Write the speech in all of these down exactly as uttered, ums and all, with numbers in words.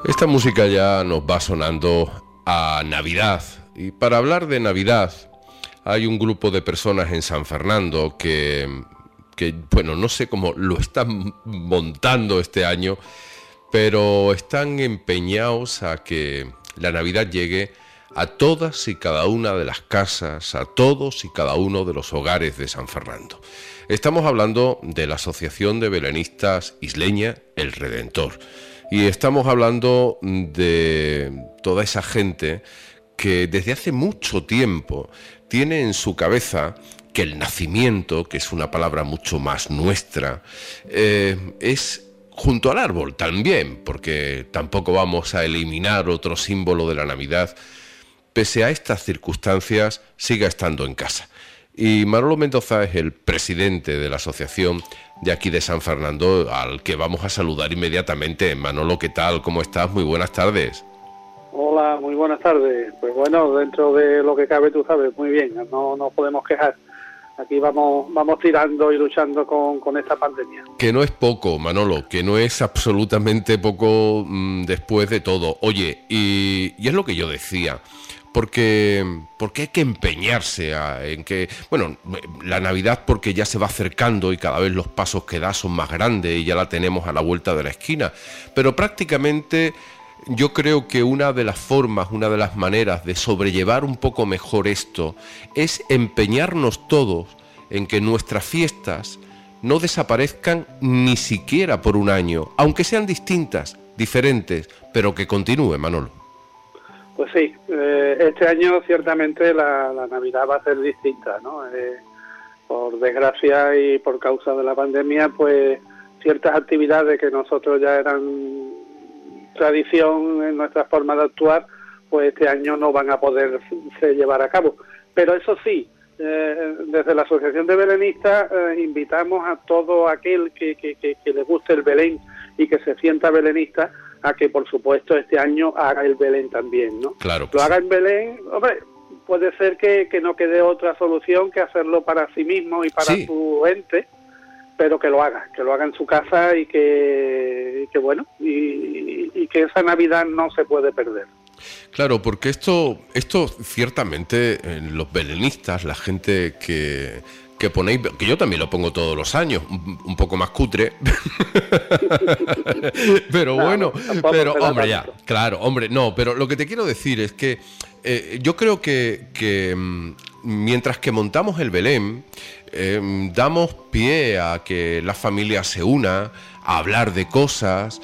Esta música ya nos va sonando a Navidad. Y para hablar de Navidad, hay un grupo de personas en San Fernando que, que, bueno, no sé cómo lo están montando este año, pero están empeñados a que la Navidad llegue a todas y cada una de las casas, a todos y cada uno de los hogares de San Fernando. Estamos hablando de la Asociación de Belenistas Isleña El Redentor. Y estamos hablando de toda esa gente que desde hace mucho tiempo tiene en su cabeza que el nacimiento, que es una palabra mucho más nuestra, eh, es junto al árbol también, porque tampoco vamos a eliminar otro símbolo de la Navidad. Pese a estas circunstancias, siga estando en casa. Y Manolo Mendoza es el presidente de la asociación de aquí de San Fernando, al que vamos a saludar inmediatamente. Manolo, ¿qué tal? ¿Cómo estás? Muy buenas tardes. Hola, muy buenas tardes. Pues bueno, dentro de lo que cabe, tú sabes, muy bien, no nos podemos quejar. Aquí vamos vamos tirando y luchando con, con esta pandemia. Que no es poco, Manolo, que no es absolutamente poco mmm, después de todo. Oye, y, y es lo que yo decía, porque, porque hay que empeñarse a, en que, bueno, la Navidad porque ya se va acercando y cada vez los pasos que da son más grandes y ya la tenemos a la vuelta de la esquina, pero prácticamente yo creo que una de las formas, una de las maneras de sobrellevar un poco mejor esto es empeñarnos todos en que nuestras fiestas no desaparezcan ni siquiera por un año, aunque sean distintas, diferentes, pero que continúe, Manolo. Pues sí, eh, este año ciertamente la, la Navidad va a ser distinta, ¿no? Eh, por desgracia y por causa de la pandemia, pues ciertas actividades que nosotros ya eran tradición en nuestra forma de actuar, pues este año no van a poderse llevar a cabo. Pero eso sí, eh, desde la Asociación de Belenistas eh, invitamos a todo aquel que, que, que, que le guste el Belén y que se sienta belenista a que, por supuesto, este año haga el Belén también, ¿no? Claro. Lo haga en Belén, hombre, puede ser que, que no quede otra solución que hacerlo para sí mismo y para sí. su ente, pero que lo haga, que lo haga en su casa y que, que bueno, y, y que esa Navidad no se puede perder. Claro, porque esto, esto ciertamente, eh, los belenistas, la gente que, que ponéis, que yo también lo pongo todos los años, un, un poco más cutre, pero no, bueno, pero hombre, ya, claro, hombre, no, pero lo que te quiero decir es que eh, yo creo que, que mientras que montamos el Belén, eh, damos pie a que la familia se una, a hablar de cosas,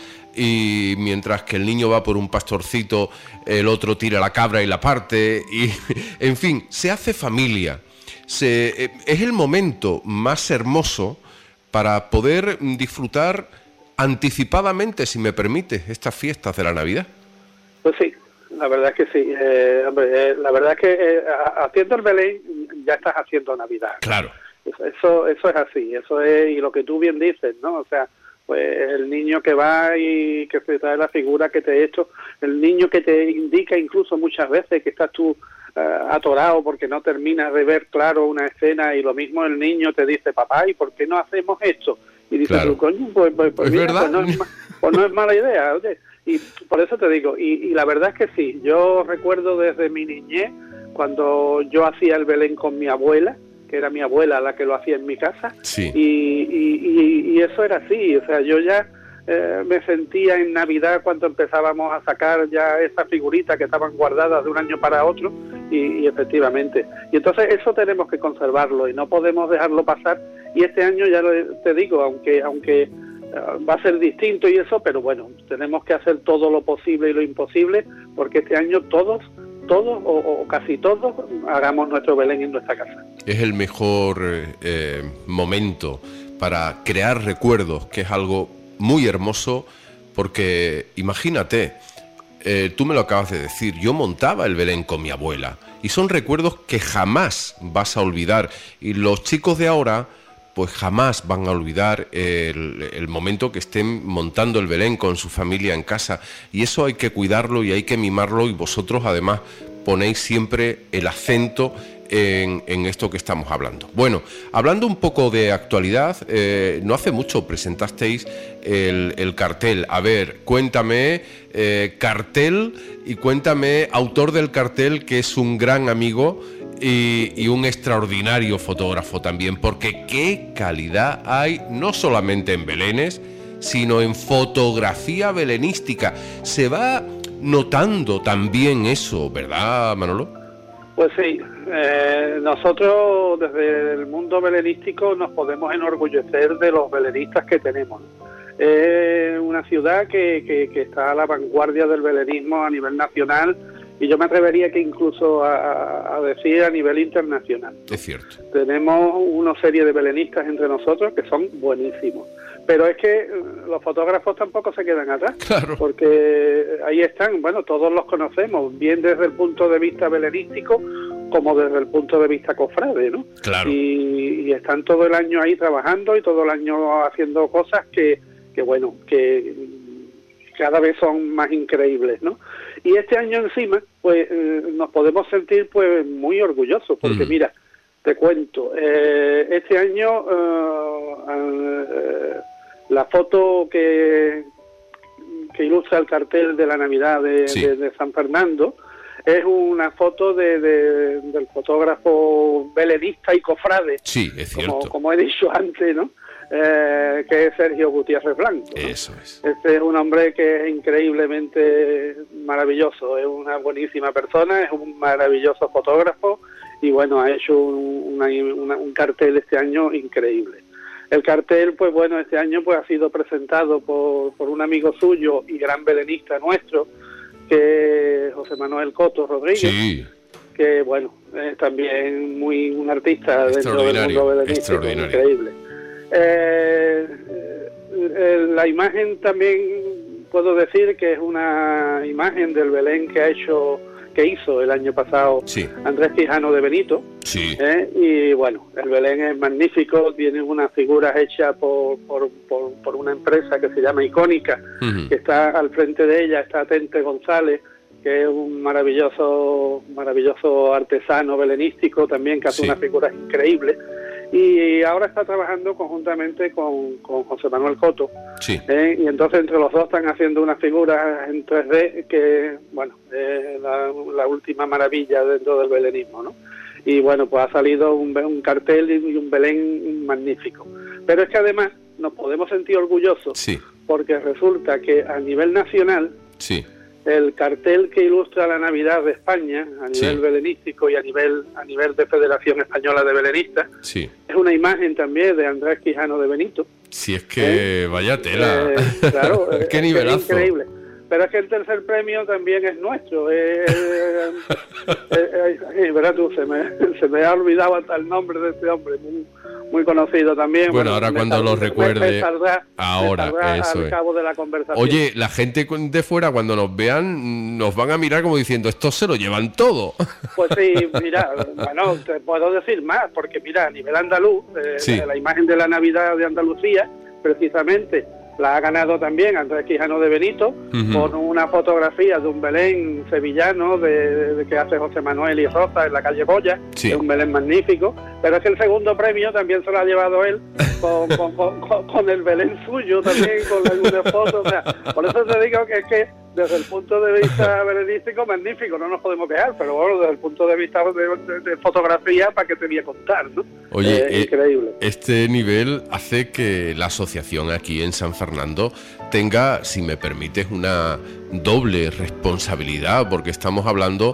y mientras que el niño va por un pastorcito, el otro tira la cabra y la parte, y en fin, se hace familia. Se, eh, es el momento más hermoso para poder disfrutar anticipadamente, si me permite, estas fiestas de la Navidad. Pues sí, la verdad es que sí. Eh, hombre, eh, la verdad es que eh, haciendo el Belén ya estás haciendo Navidad. Claro. Eso, eso es así, eso es, y lo que tú bien dices, ¿no? O sea, pues el niño que va y que se trae la figura que te he hecho, el niño que te indica incluso muchas veces que estás tú uh, atorado porque no terminas de ver claro una escena, y lo mismo el niño te dice, papá, ¿y por qué no hacemos esto? Y dices, claro. tú, coño, pues, pues, pues, mira, ¿verdad? pues, no es, pues no es mala idea, oye. Y por eso te digo, y, y la verdad es que sí, yo recuerdo desde mi niñez, cuando yo hacía el Belén con mi abuela, que era mi abuela la que lo hacía en mi casa, sí. y, y, y, y eso era así, o sea, yo ya eh, me sentía en Navidad cuando empezábamos a sacar ya esas figuritas que estaban guardadas de un año para otro, y, y efectivamente, y entonces eso tenemos que conservarlo y no podemos dejarlo pasar, y este año ya te digo, aunque aunque uh, va a ser distinto y eso, pero bueno, tenemos que hacer todo lo posible y lo imposible, porque este año todos todos o, o casi todos hagamos nuestro Belén en nuestra casa. Es el mejor eh, momento para crear recuerdos, que es algo muy hermoso, porque imagínate, eh, tú me lo acabas de decir, yo montaba el Belén con mi abuela, y son recuerdos que jamás vas a olvidar, y los chicos de ahora pues jamás van a olvidar el, el momento que estén montando el Belén con su familia en casa, y eso hay que cuidarlo y hay que mimarlo, y vosotros además ponéis siempre el acento en, en esto que estamos hablando. Bueno, hablando un poco de actualidad, eh, no hace mucho presentasteis el, el cartel. A ver, cuéntame eh, cartel y cuéntame autor del cartel, que es un gran amigo y, y un extraordinario fotógrafo también, porque qué calidad hay, no solamente en belenes, sino en fotografía belenística. Se va notando también eso, ¿verdad, Manolo? Pues sí, eh, nosotros desde el mundo belenístico nos podemos enorgullecer de los belenistas que tenemos. Es eh, una ciudad que, que, que está a la vanguardia del belenismo a nivel nacional, y yo me atrevería que incluso a, a decir a nivel internacional. Es cierto. Tenemos una serie de belenistas entre nosotros que son buenísimos. Pero es que los fotógrafos tampoco se quedan atrás, claro, porque ahí están, bueno, todos los conocemos, bien desde el punto de vista belenístico como desde el punto de vista cofrade, ¿no? Claro. Y, y están todo el año ahí trabajando y todo el año haciendo cosas que, que bueno, que cada vez son más increíbles, ¿no? Y este año encima, pues eh, nos podemos sentir pues muy orgullosos, porque mm. mira, te cuento, eh, este año eh, eh, la foto que, que ilustra el cartel de la Navidad de, sí. de, de San Fernando es una foto de, de, del fotógrafo belenista y cofrade, sí, es cierto. Como, como he dicho antes, ¿no? Eh, que es Sergio Gutiérrez Blanco, ¿no? Eso es. Este es un hombre que es increíblemente maravilloso, es una buenísima persona, es un maravilloso fotógrafo y bueno, ha hecho un, una, una, un cartel este año increíble. El cartel, pues bueno, este año pues ha sido presentado por, por un amigo suyo y gran belenista nuestro, que es José Manuel Coto Rodríguez, sí. que bueno, es también muy un artista dentro del mundo belenístico, increíble. Eh, eh, la imagen también puedo decir que es una imagen del Belén que ha hecho que hizo el año pasado sí. Andrés Quijano de Benito, sí. ¿eh? Y bueno, el Belén es magnífico, tiene unas figuras hechas por, por, por, por una empresa que se llama Icónica, uh-huh. que está al frente de ella, está Tente González, que es un maravilloso maravilloso artesano belenístico también, que hace sí. unas figuras increíbles. Y ahora está trabajando conjuntamente con, con José Manuel Coto, sí. ¿eh? Y entonces entre los dos están haciendo unas figuras en tres D que, bueno, es la, la última maravilla dentro del belenismo, ¿no? Y bueno, pues ha salido un, un cartel y un Belén magnífico. Pero es que además nos podemos sentir orgullosos, sí. porque resulta que a nivel nacional, sí. el cartel que ilustra la Navidad de España a nivel sí. belenístico y a nivel a nivel de Federación Española de Belenistas sí. es una imagen también de Andrés Quijano de Benito. Si es que ¿Eh? vaya tela, eh, claro, qué nivelazo. Es increíble. Pero es que el tercer premio también es nuestro. Eh, eh, eh, eh, verás tú, se me, se me ha olvidado hasta el nombre de este hombre, muy, muy conocido también. Bueno, bueno ahora cuando saldrá, lo recuerde, me, me saldrá, ahora, me saldrá eso al es. cabo de la conversación. Oye, la gente de fuera cuando nos vean nos van a mirar como diciendo, estos se lo llevan todo. Pues sí, mira, bueno, te puedo decir más, porque mira, a nivel andaluz, eh, sí. la imagen de la Navidad de Andalucía, precisamente, la ha ganado también Andrés Quijano de Benito, uh-huh. con una fotografía de un Belén sevillano de, de que hace José Manuel y Rosa en la calle Boya, sí. es un Belén magnífico, pero es que el segundo premio también se lo ha llevado él con, con, con, con, con el Belén suyo también, con algunas fotos, o sea, por eso te digo que es que desde el punto de vista belenístico, magnífico, no nos podemos quejar, pero bueno, desde el punto de vista de, de, de fotografía, ¿para qué te voy a contar, no? Oye, eh, eh, increíble. Este nivel hace que la asociación aquí en San Fernando tenga, si me permites, una doble responsabilidad, porque estamos hablando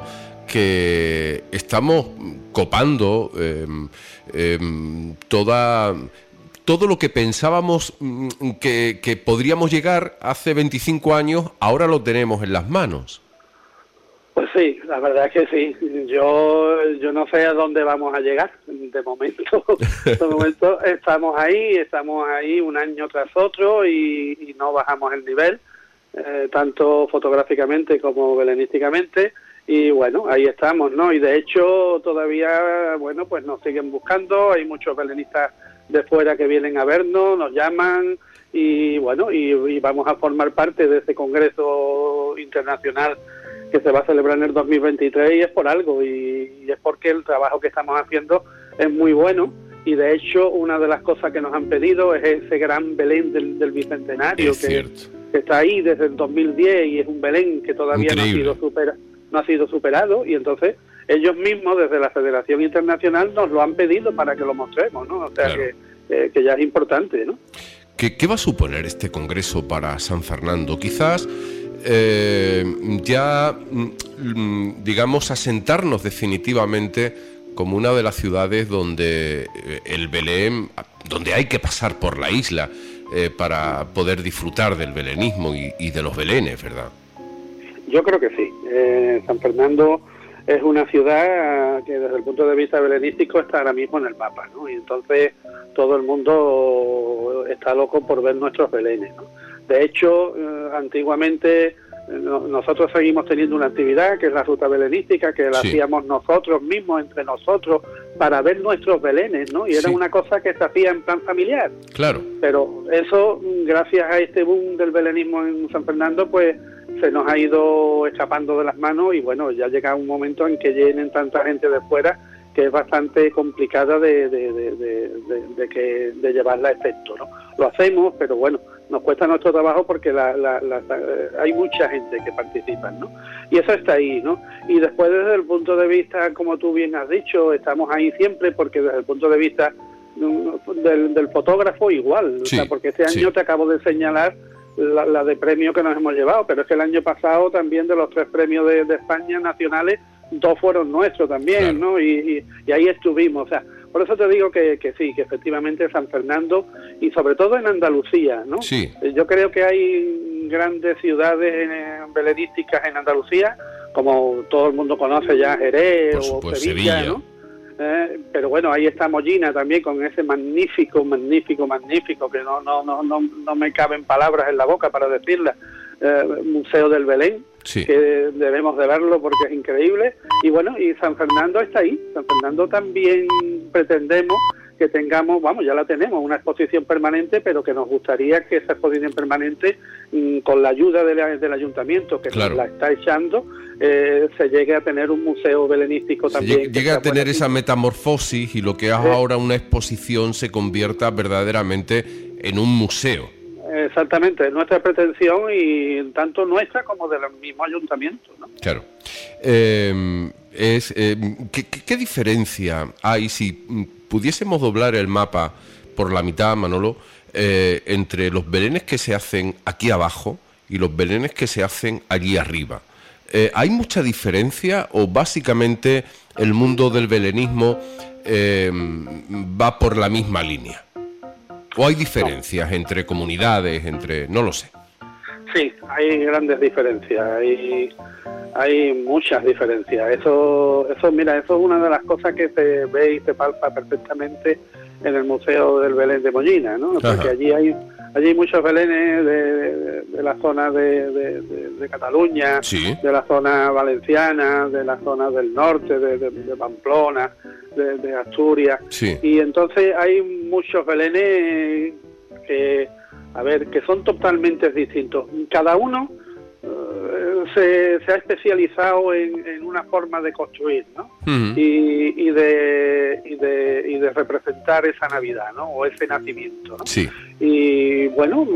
que estamos copando eh, eh, toda... todo lo que pensábamos que, que podríamos llegar hace veinticinco años, ahora lo tenemos en las manos. Pues sí, la verdad es que sí. Yo yo no sé a dónde vamos a llegar. De momento, de momento estamos ahí, estamos ahí un año tras otro y, y no bajamos el nivel, eh, tanto fotográficamente como belenísticamente. Y bueno, ahí estamos, ¿no? Y de hecho todavía, bueno, pues nos siguen buscando. Hay muchos belenistas de fuera que vienen a vernos, nos llaman y bueno, y, y vamos a formar parte de ese congreso internacional que se va a celebrar en el dos mil veintitrés y es por algo, y, y es porque el trabajo que estamos haciendo es muy bueno. Y de hecho, una de las cosas que nos han pedido es ese gran Belén del, del Bicentenario, que, que está ahí desde el dos mil diez y es un Belén que todavía no ha, sido supera, no ha sido superado. Y entonces ellos mismos, desde la Federación Internacional, nos lo han pedido para que lo mostremos, ¿no? O sea, claro. que, eh, que ya es importante, ¿no? ¿Qué, ¿Qué va a suponer este congreso para San Fernando? Quizás eh, ya, digamos, asentarnos definitivamente como una de las ciudades donde el Belén, donde hay que pasar por la isla eh, para poder disfrutar del belenismo y, y de los belenes, ¿verdad? Yo creo que sí. Eh, San Fernando es una ciudad que desde el punto de vista belenístico está ahora mismo en el mapa, ¿no? Y entonces todo el mundo está loco por ver nuestros belenes, ¿no? De hecho, eh, antiguamente nosotros seguimos teniendo una actividad que es la ruta belenística, que la sí. hacíamos nosotros mismos, entre nosotros, para ver nuestros belenes, ¿no? Y era sí. una cosa que se hacía en plan familiar. Claro. Pero eso, gracias a este boom del belenismo en San Fernando, pues se nos ha ido escapando de las manos y bueno, ya llega un momento en que llenen tanta gente de fuera que es bastante complicada de, de, de, de, de, de, que, de llevarla a efecto, ¿no? Lo hacemos, pero bueno, nos cuesta nuestro trabajo porque la, la, la, hay mucha gente que participa, ¿no? Y eso está ahí, ¿no? Y después desde el punto de vista, como tú bien has dicho, estamos ahí siempre porque desde el punto de vista del, del fotógrafo igual, sí, o sea, porque este año sí. te acabo de señalar la, la de premio que nos hemos llevado, pero es que el año pasado también de los tres premios de, de España nacionales, dos fueron nuestros también, claro. ¿no? Y, y, y ahí estuvimos, o sea, por eso te digo que, que sí, que efectivamente San Fernando y sobre todo en Andalucía, ¿no? Sí. Yo creo que hay grandes ciudades belenísticas en Andalucía, como todo el mundo conoce ya Jerez o Sevilla, Sevilla, ¿no? Eh, pero bueno, ahí está Mollina también con ese magnífico, magnífico, magnífico, que no, no, no, no, no me caben palabras en la boca para decirla, eh, Museo del Belén. Sí. Que debemos de verlo porque es increíble. Y bueno, y San Fernando está ahí. San Fernando también pretendemos que tengamos, vamos, ya la tenemos, una exposición permanente, pero que nos gustaría que esa exposición permanente, mmm, con la ayuda de la, del ayuntamiento, que claro. nos la está echando, eh, se llegue a tener un museo belenístico también. Llegue, llegue a tener esa metamorfosis y lo que es sí. ahora una exposición se convierta verdaderamente en un museo. Exactamente, nuestra pretensión y tanto nuestra como del mismo ayuntamiento, ¿no? Claro. Eh, es, eh, ¿qué, qué diferencia hay si pudiésemos doblar el mapa por la mitad, Manolo, eh, entre los belenes que se hacen aquí abajo y los belenes que se hacen allí arriba? Eh, ¿Hay mucha diferencia o básicamente el mundo del belenismo eh, va por la misma línea? ¿O hay diferencias no. entre comunidades, entre...? No lo sé. Sí, hay grandes diferencias, hay, hay muchas diferencias. Eso, eso, mira, eso es una de las cosas que se ve y se palpa perfectamente en el Museo del Belén de Mollina, ¿no? Porque Ajá. allí hay allí hay muchos belenes de, de, de la zona de, de, de, de Cataluña, sí. de la zona valenciana, de la zona del norte, de, de, de Pamplona, de, de Asturias, sí. y entonces hay muchos belenes que, a ver, que son totalmente distintos. Cada uno uh, se, se ha especializado en, en una forma de construir, ¿no? Uh-huh. y, y, de, y, de, y de representar esa Navidad, ¿no? O ese nacimiento, ¿no? Sí. Y bueno,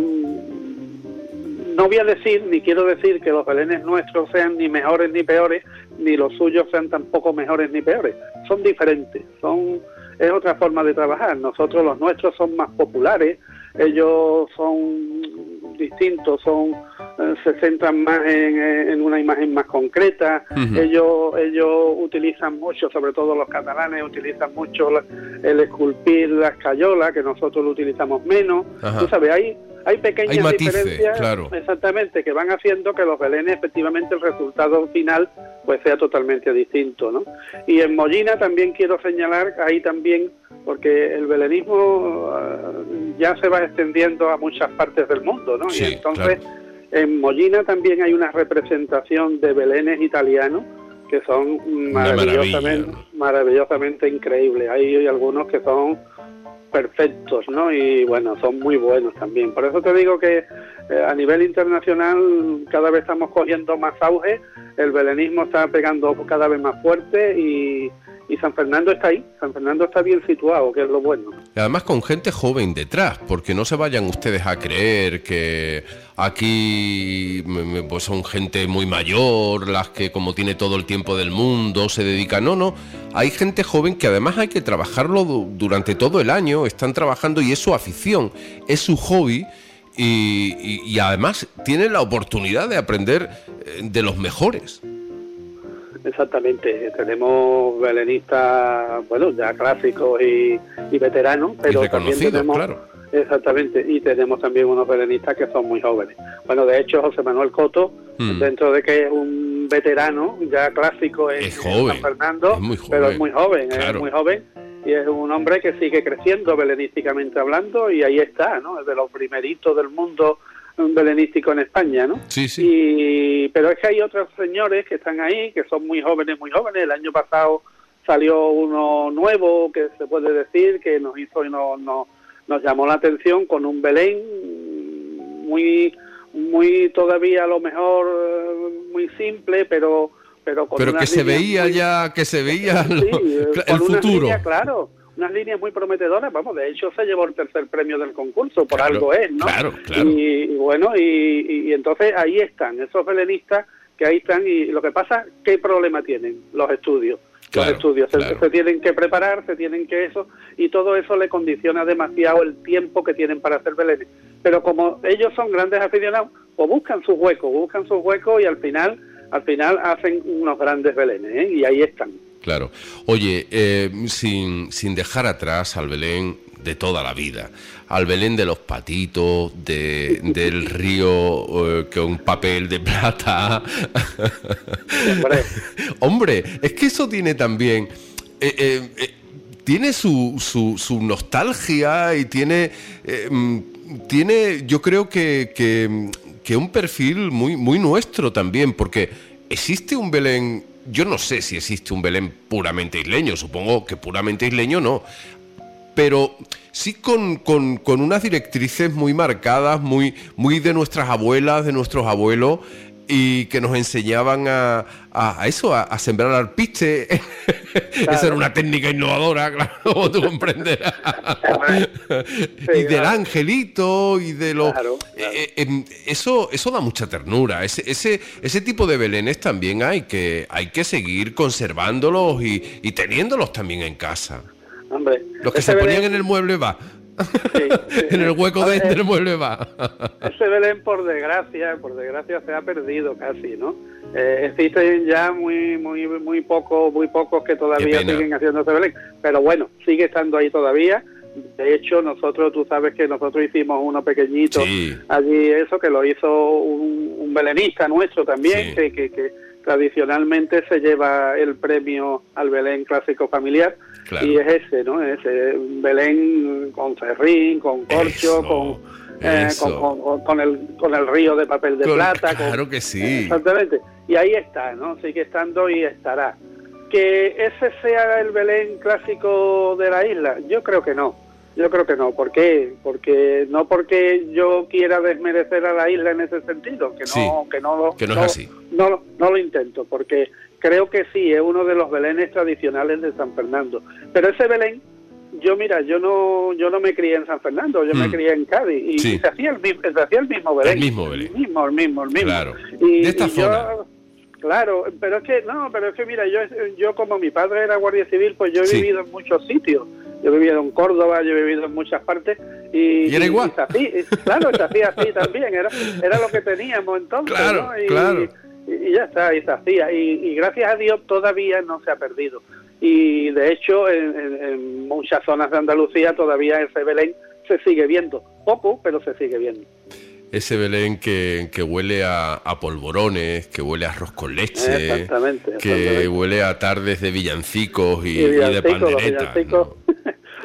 no voy a decir, ni quiero decir que los belenes nuestros sean ni mejores ni peores, ni los suyos sean tampoco mejores ni peores. Son diferentes, son es otra forma de trabajar. Nosotros, los nuestros, son más populares, ellos son distintos, son eh, se centran más en, en una imagen más concreta. Uh-huh. ellos ellos utilizan mucho, sobre todo los catalanes, utilizan mucho el esculpir la escayola, que nosotros lo utilizamos menos. Uh-huh. Tú sabes, hay hay pequeñas hay matices, diferencias, claro. exactamente, que van haciendo que los belenes, efectivamente, el resultado final pues sea totalmente distinto, ¿no? Y en Mollina también quiero señalar, ahí también, porque el belenismo uh, ya se va extendiendo a muchas partes del mundo, ¿no? Sí, y entonces, claro. en Mollina también hay una representación de belenes italianos que son maravillosamente, maravillosamente increíbles. Hay, hay algunos que son perfectos, ¿no? Y bueno, son muy buenos también. Por eso te digo que eh, a nivel internacional cada vez estamos cogiendo más auge, el belenismo está pegando cada vez más fuerte y, y San Fernando está ahí, San Fernando está bien situado, que es lo bueno. Y además con gente joven detrás, porque no se vayan ustedes a creer que aquí pues son gente muy mayor, las que como tiene todo el tiempo del mundo se dedican. No, no, hay gente joven que además hay que trabajarlo durante todo el año, están trabajando y es su afición, es su hobby. Y, y, y además tienen la oportunidad de aprender de los mejores. Exactamente, tenemos belenistas, bueno, ya clásicos y, y veteranos, pero y también tenemos, claro. Exactamente, y tenemos también unos belenistas que son muy jóvenes. Bueno, de hecho, José Manuel Coto, hmm. dentro de que es un veterano, ya clásico en, es joven, en San Fernando, es muy joven, pero es muy joven, claro. es muy joven, y es un hombre que sigue creciendo belenísticamente hablando, y ahí está, ¿no? Es de los primeritos del mundo belenístico en España, ¿no? Sí, sí. Y, pero es que hay otros señores que están ahí, que son muy jóvenes, muy jóvenes. El año pasado salió uno nuevo, que se puede decir, que nos hizo y nos, nos, nos llamó la atención con un Belén muy, muy todavía a lo mejor muy simple, pero pero con pero que se veía muy, ya, que se veía sí, el, el con futuro. Líneas, claro. Unas líneas muy prometedoras, vamos, de hecho se llevó el tercer premio del concurso, por claro, algo es, ¿no? Claro, claro. Y, y bueno, y, y entonces ahí están, esos belenistas que ahí están, y lo que pasa, ¿qué problema tienen? Los estudios. Claro, los estudios, claro. se, se tienen que preparar, se tienen que eso, y todo eso le condiciona demasiado el tiempo que tienen para hacer belenes. Pero como ellos son grandes aficionados, pues buscan sus huecos, buscan sus huecos y al final, al final hacen unos grandes belenes, ¿eh? Y ahí están. Claro. Oye, eh, sin, sin dejar atrás al Belén de toda la vida, al Belén de los patitos, de, del río eh, con papel de plata. Hombre. Hombre, es que eso tiene también... Eh, eh, eh, tiene su, su, su nostalgia y tiene... Eh, tiene, yo creo que, que, que un perfil muy, muy nuestro también, porque existe un Belén... Yo no sé si existe un Belén puramente isleño, supongo que puramente isleño no, pero sí con, con, con unas directrices muy marcadas, muy, muy de nuestras abuelas, de nuestros abuelos, y que nos enseñaban a, a, a eso, a, a sembrar alpiste. Claro. Esa era una técnica innovadora, claro, como tú comprenderás. Sí, y del claro. angelito y de los... Claro, claro. Eh, eh, eso, eso da mucha ternura. Ese, ese, ese tipo de belenes también hay que, hay que seguir conservándolos y, y teniéndolos también en casa. Hombre, los que se Belén... ponían en el mueble va. Sí, sí, en el hueco de, del mueble va. Ese Belén, por desgracia, por desgracia se ha perdido casi, ¿no? Eh, existen ya muy muy muy pocos muy pocos que todavía siguen haciendo ese Belén, pero bueno, sigue estando ahí todavía. De hecho, nosotros, tú sabes que nosotros hicimos uno pequeñito sí. allí, eso que lo hizo un, un belenista nuestro también, sí. que, que, que tradicionalmente se lleva el premio al Belén clásico familiar. Claro. Y es ese, ¿no? Ese Belén con serrín, con corcho, eso, con, eh, con, con, con, el, con el río de papel de con, plata. Claro con, que sí. Eh, exactamente. Y ahí está, ¿no? Sigue estando y estará. ¿Que ese sea el Belén clásico de la isla? Yo creo que no. Yo creo que no. ¿Por qué? Porque no porque yo quiera desmerecer a la isla en ese sentido, que no, sí, que no, que no, no es así. No, no, no lo intento, porque creo que sí, es uno de los belenes tradicionales de San Fernando. Pero ese Belén, yo mira, yo no yo no me crié en San Fernando, yo mm. me crié en Cádiz y, sí. y se hacía el mismo, se hacía el mismo Belén. El mismo Belén. El mismo, el mismo, el mismo. Claro. Y, de esta y zona. Yo, claro, pero es que no, pero es que mira, yo yo como mi padre era guardia civil, pues yo he sí. vivido en muchos sitios. Yo he vivido en Córdoba, yo he vivido en muchas partes y, ¿Y era igual? Y, y así, claro, se hacía así también, era era lo que teníamos entonces, claro, ¿no? Y, claro. Y, y ya está, y se hacía, y, y gracias a Dios todavía no se ha perdido. Y de hecho en, en, en muchas zonas de Andalucía todavía ese Belén se sigue viendo, poco, pero se sigue viendo. Ese Belén que, que huele a, a polvorones, que huele a arroz con leche, exactamente, que exactamente. huele a tardes de villancicos y, y, villancicos, y de pandereta. Los, ¿no?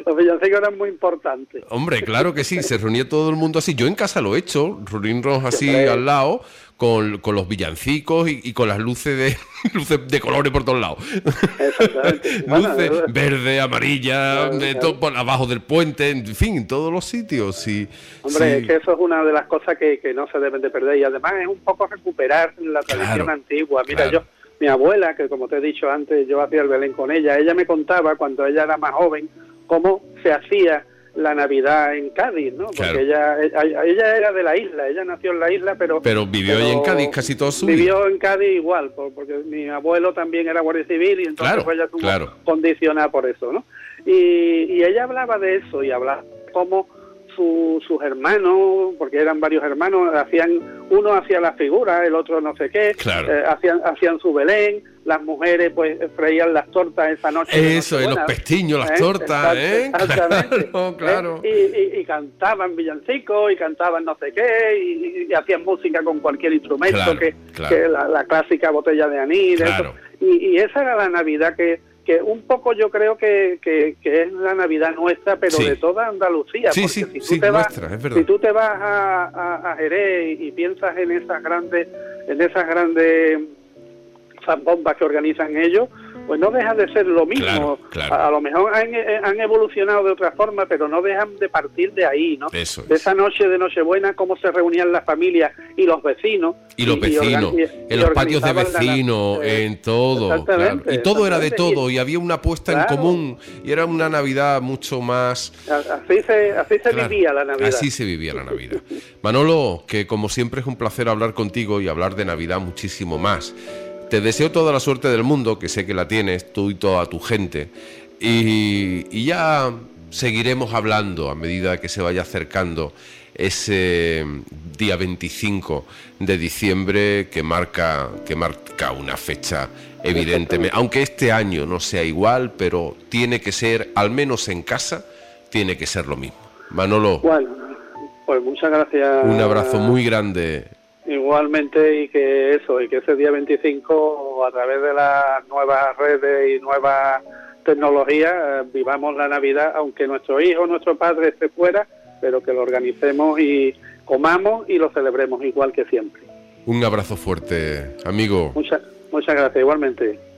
Los villancicos eran muy importantes. Hombre, claro que sí, se reunía todo el mundo así. Yo en casa lo he hecho, reunirnos así Siempre. al lado, con, con los villancicos y, y con las luces de luces de colores por todos lados. Exactamente. Bueno, luces eh, verde, amarilla, claro, de claro. todo por abajo del puente, en fin, en todos los sitios. Sí, Hombre, sí. es que eso es una de las cosas que, que no se deben de perder, y además es un poco recuperar la tradición Claro, antigua. Mira, claro. yo, mi abuela, que como te he dicho antes, yo hacía el Belén con ella, ella me contaba cuando ella era más joven cómo se hacía la Navidad en Cádiz, ¿no? Porque Claro. ella, ella ella era de la isla, ella nació en la isla, pero... Pero vivió ahí en Cádiz casi toda su vida. Vivió en Cádiz igual, por- porque mi abuelo también era guardia civil y entonces Claro, pues ella estuvo claro. condicionada por eso, ¿no? Y, y ella hablaba de eso y hablaba de cómo su- sus hermanos, porque eran varios hermanos, hacían, uno hacía la figura, el otro no sé qué, Claro. eh, hacían, hacían su Belén, las mujeres pues freían las tortas esa noche. de Eso, en los Nochebuena, pestiños, las ¿eh? tortas, ¿eh? Exacto, exactamente. Claro, claro. ¿Eh? Y, y- y cantaban villancicos y cantaban no sé qué y, y hacían música con cualquier instrumento, Claro, que, claro. que la, la clásica botella de anís, Claro. eso. Y, y esa era la Navidad que, que un poco yo creo que, que, que es la Navidad nuestra, pero Sí. de toda Andalucía. Sí, porque sí, si tú sí, te vas, nuestra, es verdad. si tú te vas a, a, a Jerez y, y piensas en esas grandes, en esas grandes bombas que organizan ellos, pues no dejan de ser lo mismo. Claro, claro. A, a lo mejor han, han evolucionado de otra forma, pero no dejan de partir de ahí, ¿no? Eso es. De esa noche de Nochebuena, cómo se reunían las familias y los vecinos. Y los vecinos, organ- y- en y los patios de organizaban la- vecinos, eh, en todo, exactamente, claro. Y todo era de exactamente. todo, y había una apuesta en Claro. común, y era una Navidad mucho más... A- Así se, así se Claro, vivía la Navidad. así se vivía la Navidad. Manolo, que como siempre es un placer hablar contigo y hablar de Navidad muchísimo más. Te deseo toda la suerte del mundo, que sé que la tienes, tú y toda tu gente. Y, y ya seguiremos hablando a medida que se vaya acercando ese día veinticinco de diciembre que marca, que marca una fecha evidentemente. Aunque este año no sea igual, pero tiene que ser, al menos en casa, tiene que ser lo mismo. Manolo, Bueno, pues muchas gracias. un abrazo muy grande. Igualmente, y que eso, y que ese día veinticinco, a través de las nuevas redes y nuevas tecnologías, eh, vivamos la Navidad, aunque nuestro hijo, nuestro padre esté fuera, pero que lo organicemos y comamos y lo celebremos igual que siempre. Un abrazo fuerte, amigo. Muchas, muchas gracias, igualmente.